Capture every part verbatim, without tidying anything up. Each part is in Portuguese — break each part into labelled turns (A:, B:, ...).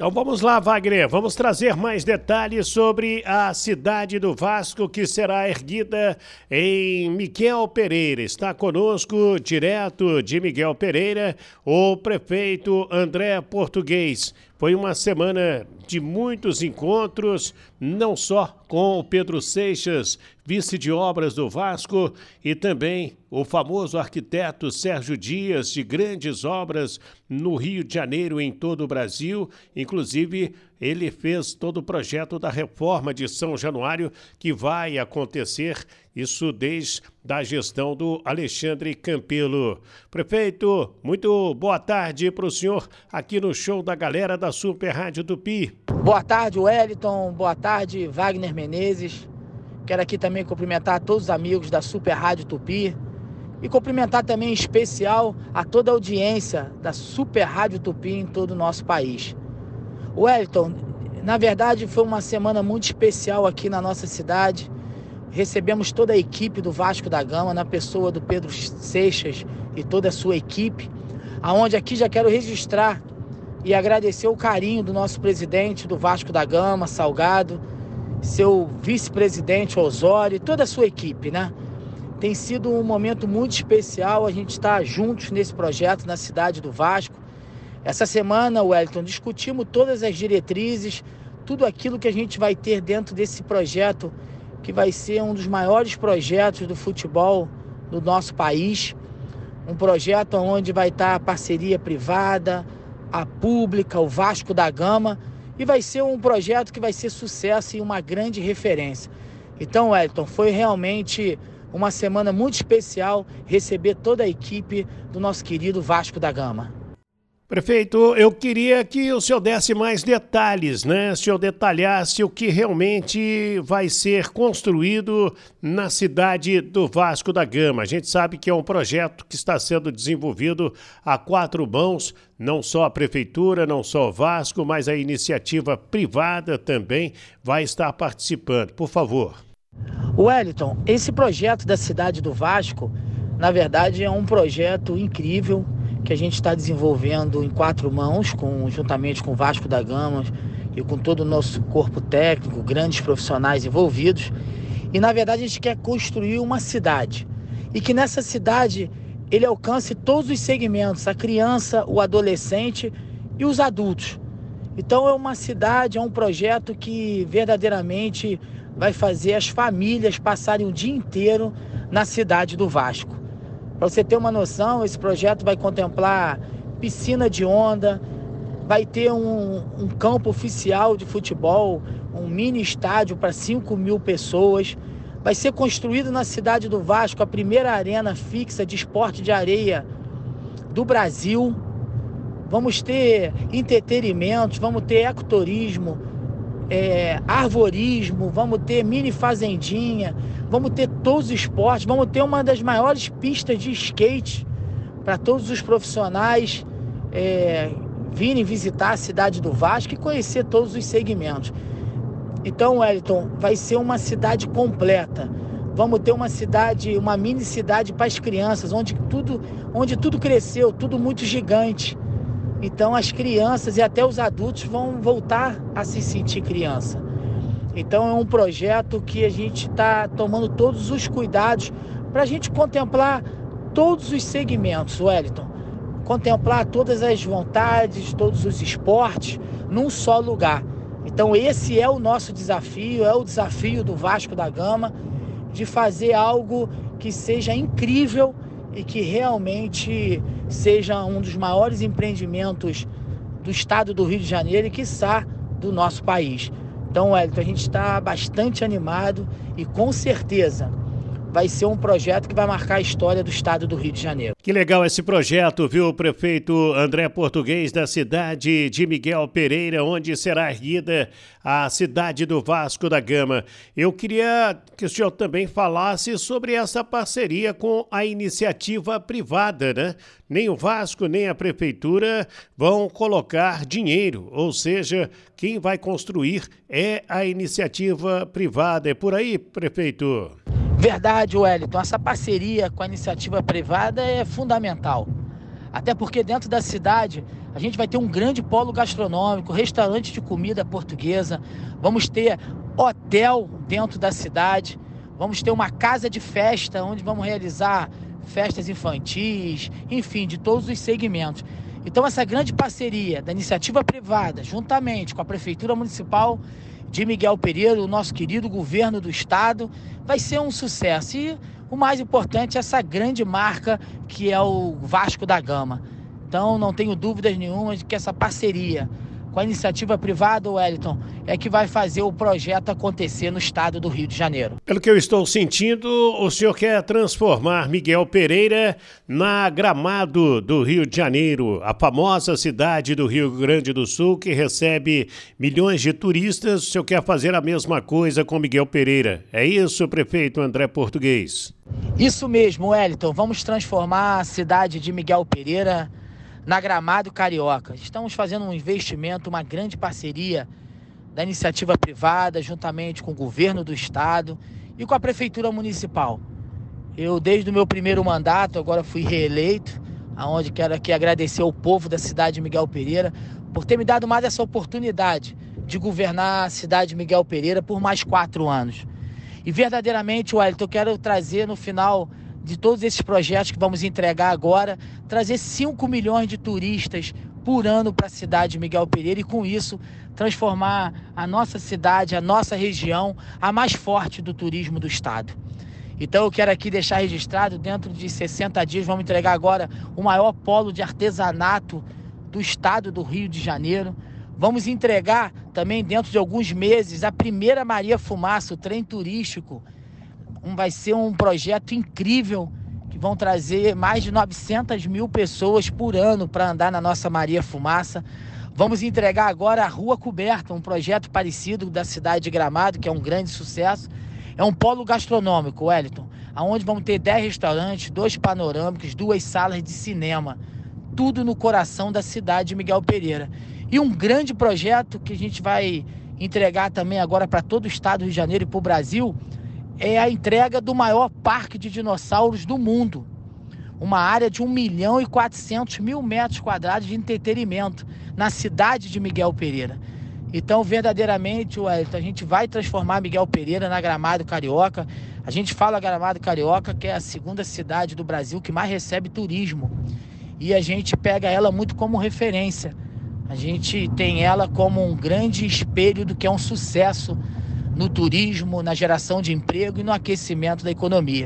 A: Então vamos lá, Wagner, vamos trazer mais detalhes sobre a cidade do Vasco que será erguida em Miguel Pereira. Está conosco, direto de Miguel Pereira, o prefeito André Português. Foi uma semana de muitos encontros, não só com o Pedro Seixas, vice de obras do Vasco, e também o famoso arquiteto Sérgio Dias, de grandes obras no Rio de Janeiro e em todo o Brasil. Inclusive, ele fez todo o projeto da reforma de São Januário, que vai acontecer, isso desde a gestão do Alexandre Campelo. Prefeito, muito boa tarde para o senhor aqui no show da galera da Super Rádio Tupi.
B: Boa tarde, Wellington. Boa tarde, Wagner Menezes. Quero aqui também cumprimentar todos os amigos da Super Rádio Tupi e cumprimentar também em especial a toda a audiência da Super Rádio Tupi em todo o nosso país. Wellington, na verdade foi uma semana muito especial aqui na nossa cidade. Recebemos toda a equipe do Vasco da Gama, na pessoa do Pedro Seixas e toda a sua equipe, aonde aqui já quero registrar e agradecer o carinho do nosso presidente do Vasco da Gama, Salgado, seu vice-presidente Osório e toda a sua equipe, né? Tem sido um momento muito especial, a gente está juntos nesse projeto na cidade do Vasco. Essa semana, Wellington, discutimos todas as diretrizes, tudo aquilo que a gente vai ter dentro desse projeto, que vai ser um dos maiores projetos do futebol do nosso país. Um projeto onde vai estar a parceria privada, a pública, o Vasco da Gama, e vai ser um projeto que vai ser sucesso e uma grande referência. Então, Wellington, foi realmente uma semana muito especial receber toda a equipe do nosso querido Vasco da Gama.
A: Prefeito, eu queria que o senhor desse mais detalhes, né? O senhor detalhasse o que realmente vai ser construído na cidade do Vasco da Gama. A gente sabe que é um projeto que está sendo desenvolvido a quatro mãos, não só a prefeitura, não só o Vasco, mas a iniciativa privada também vai estar participando. Por favor.
B: Wellington, esse projeto da cidade do Vasco, na verdade, é um projeto incrível, que a gente está desenvolvendo em quatro mãos, com, juntamente com o Vasco da Gama e com todo o nosso corpo técnico, grandes profissionais envolvidos. E, na verdade, a gente quer construir uma cidade. E que nessa cidade ele alcance todos os segmentos, a criança, o adolescente e os adultos. Então é uma cidade, é um projeto que verdadeiramente vai fazer as famílias passarem o dia inteiro na cidade do Vasco. Para você ter uma noção, esse projeto vai contemplar piscina de onda, vai ter um, um campo oficial de futebol, um mini estádio para cinco mil pessoas. Vai ser construído na cidade do Vasco a primeira arena fixa de esporte de areia do Brasil. Vamos ter entretenimentos, vamos ter ecoturismo, é, arvorismo, vamos ter mini fazendinha, vamos ter todos os esportes, vamos ter uma das maiores pistas de skate para todos os profissionais é, virem visitar a cidade do Vasco e conhecer todos os segmentos. Então, Wellington, vai ser uma cidade completa. Vamos ter uma cidade, uma mini cidade para as crianças, onde tudo, onde tudo cresceu, tudo muito gigante. Então as crianças e até os adultos vão voltar a se sentir criança. Então é um projeto que a gente está tomando todos os cuidados para a gente contemplar todos os segmentos, Wellington. Contemplar todas as vontades, todos os esportes num só lugar. Então esse é o nosso desafio, é o desafio do Vasco da Gama, de fazer algo que seja incrível e que realmente seja um dos maiores empreendimentos do estado do Rio de Janeiro e, quiçá, do nosso país. Então, Wellington, a gente está bastante animado e, com certeza, vai ser um projeto que vai marcar a história do estado do Rio de Janeiro.
A: Que legal esse projeto, viu, prefeito André Português, da cidade de Miguel Pereira, onde será erguida a cidade do Vasco da Gama. Eu queria que o senhor também falasse sobre essa parceria com a iniciativa privada, né? Nem o Vasco, nem a prefeitura vão colocar dinheiro, ou seja, quem vai construir é a iniciativa privada. É por aí, prefeito?
B: Verdade, Wellington. Essa parceria com a iniciativa privada é fundamental. Até porque dentro da cidade a gente vai ter um grande polo gastronômico, restaurante de comida portuguesa, vamos ter hotel dentro da cidade, vamos ter uma casa de festa onde vamos realizar festas infantis, enfim, de todos os segmentos. Então essa grande parceria da iniciativa privada, juntamente com a Prefeitura Municipal de Miguel Pereira, o nosso querido governo do estado, vai ser um sucesso. E o mais importante é essa grande marca que é o Vasco da Gama. Então não tenho dúvidas nenhuma de que essa parceria com a iniciativa privada, Wellington, é que vai fazer o projeto acontecer no estado do Rio de Janeiro.
A: Pelo que eu estou sentindo, o senhor quer transformar Miguel Pereira na Gramado do Rio de Janeiro, a famosa cidade do Rio Grande do Sul que recebe milhões de turistas. O senhor quer fazer a mesma coisa com Miguel Pereira. É isso, prefeito André Português?
B: Isso mesmo, Wellington. Vamos transformar a cidade de Miguel Pereira na Gramado Carioca. Estamos fazendo um investimento, uma grande parceria da iniciativa privada, juntamente com o governo do estado e com a Prefeitura Municipal. Eu, desde o meu primeiro mandato, agora fui reeleito, aonde quero aqui agradecer ao povo da cidade de Miguel Pereira por ter me dado mais essa oportunidade de governar a cidade de Miguel Pereira por mais quatro anos. E verdadeiramente, Wellington, eu quero trazer no final de todos esses projetos que vamos entregar agora, trazer cinco milhões de turistas por ano para a cidade de Miguel Pereira e com isso transformar a nossa cidade, a nossa região, a mais forte do turismo do estado. Então eu quero aqui deixar registrado, dentro de sessenta dias vamos entregar agora o maior polo de artesanato do estado do Rio de Janeiro. Vamos entregar também dentro de alguns meses a primeira Maria Fumaça, o trem turístico. Um, vai ser um projeto incrível, que vão trazer mais de novecentas mil pessoas por ano para andar na nossa Maria Fumaça. Vamos entregar agora a Rua Coberta, um projeto parecido da cidade de Gramado, que é um grande sucesso. É um polo gastronômico, Wellington, onde vamos ter dez restaurantes, dois panorâmicos, duas salas de cinema. Tudo no coração da cidade de Miguel Pereira. E um grande projeto que a gente vai entregar também agora para todo o estado do Rio de Janeiro e para o Brasil, é a entrega do maior parque de dinossauros do mundo. Uma área de um milhão e quatrocentos mil metros quadrados de entretenimento na cidade de Miguel Pereira. Então, verdadeiramente, Wellington, a gente vai transformar Miguel Pereira na Gramado Carioca. A gente fala Gramado Carioca, que é a segunda cidade do Brasil que mais recebe turismo. E a gente pega ela muito como referência. A gente tem ela como um grande espelho do que é um sucesso no turismo, na geração de emprego e no aquecimento da economia.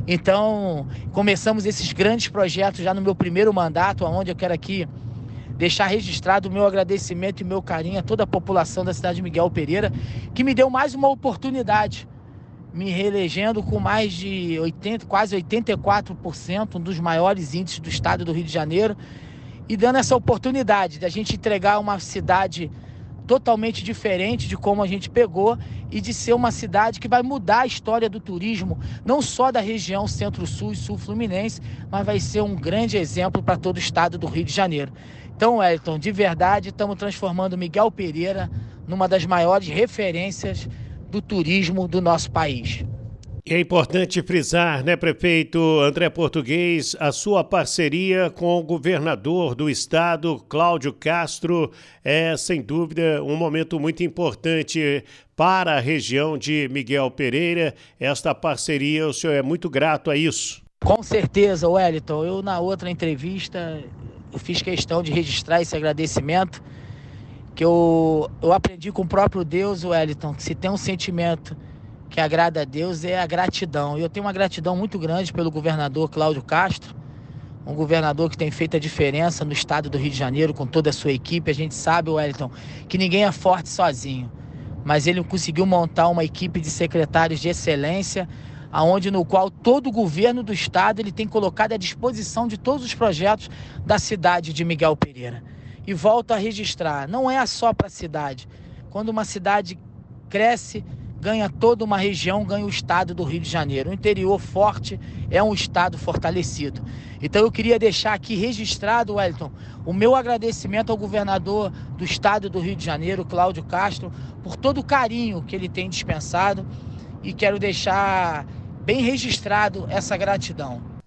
B: Então, começamos esses grandes projetos já no meu primeiro mandato, onde eu quero aqui deixar registrado o meu agradecimento e meu carinho a toda a população da cidade de Miguel Pereira, que me deu mais uma oportunidade, me reelegendo com mais de oitenta, quase oitenta e quatro por cento, um dos maiores índices do estado do Rio de Janeiro, e dando essa oportunidade de a gente entregar uma cidade totalmente diferente de como a gente pegou e de ser uma cidade que vai mudar a história do turismo, não só da região Centro-Sul e Sul-Fluminense, mas vai ser um grande exemplo para todo o estado do Rio de Janeiro. Então, Wellington, de verdade, estamos transformando Miguel Pereira numa das maiores referências do turismo do nosso país.
A: E é importante frisar, né, prefeito André Português, a sua parceria com o governador do estado, Cláudio Castro, é, sem dúvida, um momento muito importante para a região de Miguel Pereira. Esta parceria, o senhor é muito grato a isso?
B: Com certeza, Wellington. Eu, na outra entrevista, eu fiz questão de registrar esse agradecimento, que eu, eu aprendi com o próprio Deus, Wellington, que se tem um sentimento que agrada a Deus é a gratidão. E eu tenho uma gratidão muito grande pelo governador Cláudio Castro, um governador que tem feito a diferença no estado do Rio de Janeiro com toda a sua equipe. A gente sabe, Wellington, que ninguém é forte sozinho, mas ele conseguiu montar uma equipe de secretários de excelência, aonde no qual todo o governo do estado ele tem colocado à disposição de todos os projetos da cidade de Miguel Pereira. E volto a registrar, não é só para a cidade. Quando uma cidade cresce, ganha toda uma região, ganha o estado do Rio de Janeiro. O interior forte é um estado fortalecido. Então eu queria deixar aqui registrado, Wellington, o meu agradecimento ao governador do estado do Rio de Janeiro, Cláudio Castro, por todo o carinho que ele tem dispensado, e quero deixar bem registrado essa gratidão.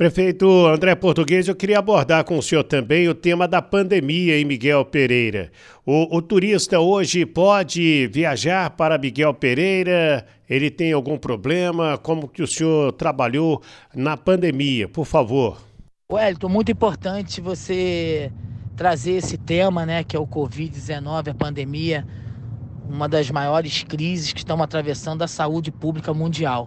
A: Prefeito André Português, eu queria abordar com o senhor também o tema da pandemia em Miguel Pereira. O, o turista hoje pode viajar para Miguel Pereira? Ele tem algum problema? Como que o senhor trabalhou na pandemia? Por favor.
B: Wellington, muito importante você trazer esse tema, né, que é o covid dezenove, a pandemia, uma das maiores crises que estamos atravessando a saúde pública mundial.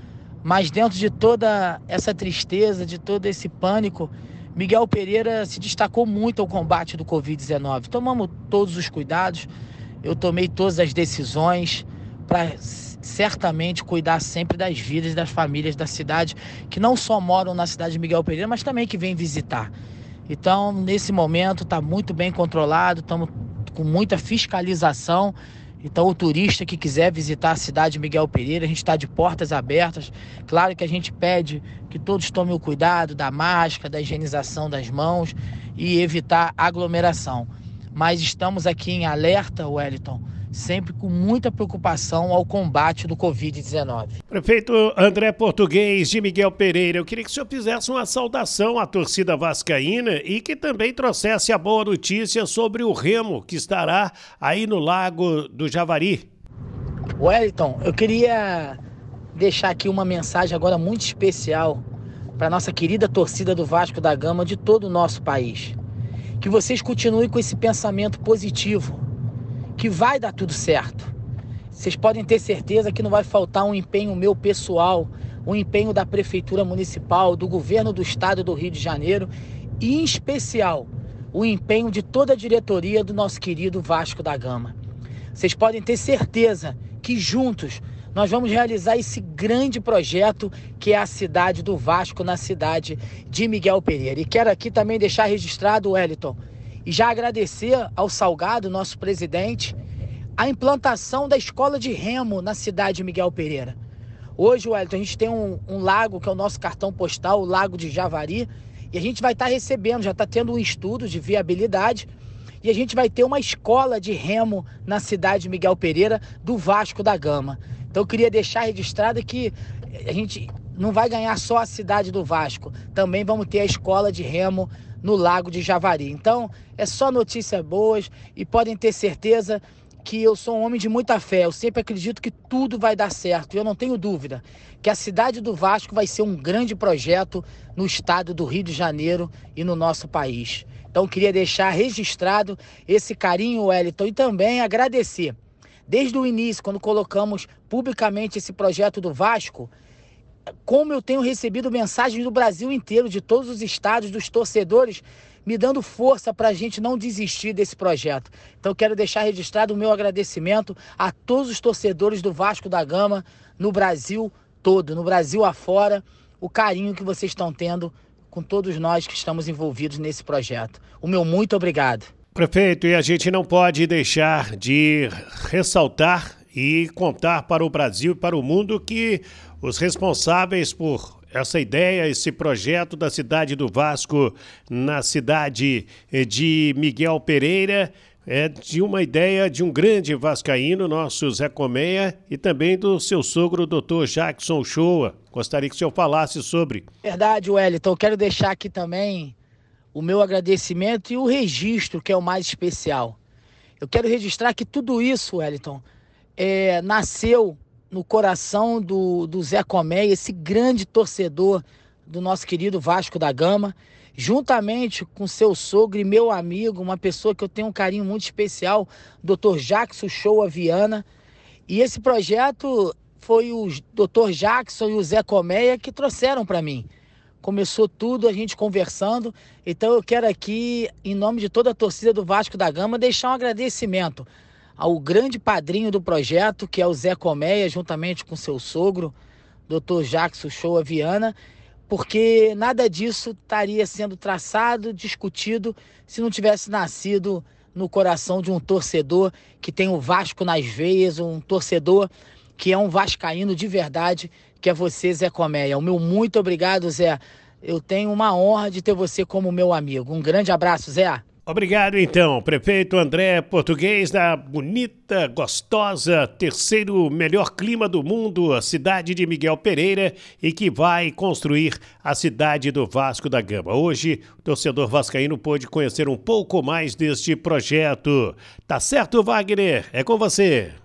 B: Mas dentro de toda essa tristeza, de todo esse pânico, Miguel Pereira se destacou muito ao combate do covid dezenove. Tomamos todos os cuidados, eu tomei todas as decisões para certamente cuidar sempre das vidas e das famílias da cidade, que não só moram na cidade de Miguel Pereira, mas também que vêm visitar. Então, nesse momento, está muito bem controlado, estamos com muita fiscalização. Então, o turista que quiser visitar a cidade de Miguel Pereira, a gente está de portas abertas. Claro que a gente pede que todos tomem o cuidado da máscara, da higienização das mãos e evitar aglomeração. Mas estamos aqui em alerta, Wellington, sempre com muita preocupação ao combate do covid dezenove.
A: Prefeito André Português de Miguel Pereira, eu queria que o senhor fizesse uma saudação à torcida vascaína e que também trouxesse a boa notícia sobre o Remo, que estará aí no Lago do Javari.
B: Wellington, eu queria deixar aqui uma mensagem agora muito especial para a nossa querida torcida do Vasco da Gama de todo o nosso país. Que vocês continuem com esse pensamento positivo, que vai dar tudo certo. Vocês podem ter certeza que não vai faltar um empenho meu pessoal, um empenho da Prefeitura Municipal, do Governo do Estado do Rio de Janeiro e, em especial, o empenho de toda a diretoria do nosso querido Vasco da Gama. Vocês podem ter certeza que juntos nós vamos realizar esse grande projeto que é a cidade do Vasco na cidade de Miguel Pereira. E quero aqui também deixar registrado, Wellington, e já agradecer ao Salgado, nosso presidente, a implantação da escola de remo na cidade de Miguel Pereira. Hoje, Wellington, a gente tem um, um lago que é o nosso cartão postal, o Lago de Javari, e a gente vai estar recebendo, já está tendo um estudo de viabilidade, e a gente vai ter uma escola de remo na cidade de Miguel Pereira, do Vasco da Gama. Então eu queria deixar registrado que a gente não vai ganhar só a cidade do Vasco, também vamos ter a escola de remo no Lago de Javari. Então, é só notícias boas e podem ter certeza que eu sou um homem de muita fé. Eu sempre acredito que tudo vai dar certo. E eu não tenho dúvida que a cidade do Vasco vai ser um grande projeto no estado do Rio de Janeiro e no nosso país. Então, queria deixar registrado esse carinho, Wellington, e também agradecer. Desde o início, quando colocamos publicamente esse projeto do Vasco, como eu tenho recebido mensagens do Brasil inteiro, de todos os estados, dos torcedores, me dando força para a gente não desistir desse projeto. Então eu quero deixar registrado o meu agradecimento a todos os torcedores do Vasco da Gama no Brasil todo, no Brasil afora, o carinho que vocês estão tendo com todos nós que estamos envolvidos nesse projeto. O meu muito obrigado.
A: Prefeito, e a gente não pode deixar de ressaltar e contar para o Brasil e para o mundo que os responsáveis por essa ideia, esse projeto da cidade do Vasco na cidade de Miguel Pereira é de uma ideia de um grande vascaíno, nosso Zé Colmeia, e também do seu sogro, doutor Jackson Shoa. Gostaria que o senhor falasse sobre.
B: Verdade, Wellington. Eu quero deixar aqui também o meu agradecimento e o registro, que é o mais especial. Eu quero registrar que tudo isso, Wellington, é, nasceu no coração do, do Zé Colmeia, esse grande torcedor do nosso querido Vasco da Gama, juntamente com seu sogro e meu amigo, uma pessoa que eu tenho um carinho muito especial, doutor Jackson Shoa Viana. E esse projeto foi o doutor Jackson e o Zé Colmeia que trouxeram para mim. Começou tudo a gente conversando, então eu quero aqui, em nome de toda a torcida do Vasco da Gama, deixar um agradecimento ao grande padrinho do projeto, que é o Zé Colmeia, juntamente com seu sogro, doutor Jackson Shoa Viana, porque nada disso estaria sendo traçado, discutido, se não tivesse nascido no coração de um torcedor que tem o Vasco nas veias, um torcedor que é um vascaíno de verdade, que é você, Zé Colmeia. O meu muito obrigado, Zé. Eu tenho uma honra de ter você como meu amigo. Um grande abraço, Zé.
A: Obrigado, então, prefeito André Português, da bonita, gostosa, terceiro melhor clima do mundo, a cidade de Miguel Pereira, e que vai construir a cidade do Vasco da Gama. Hoje, o torcedor vascaíno pôde conhecer um pouco mais deste projeto. Tá certo, Wagner? É com você.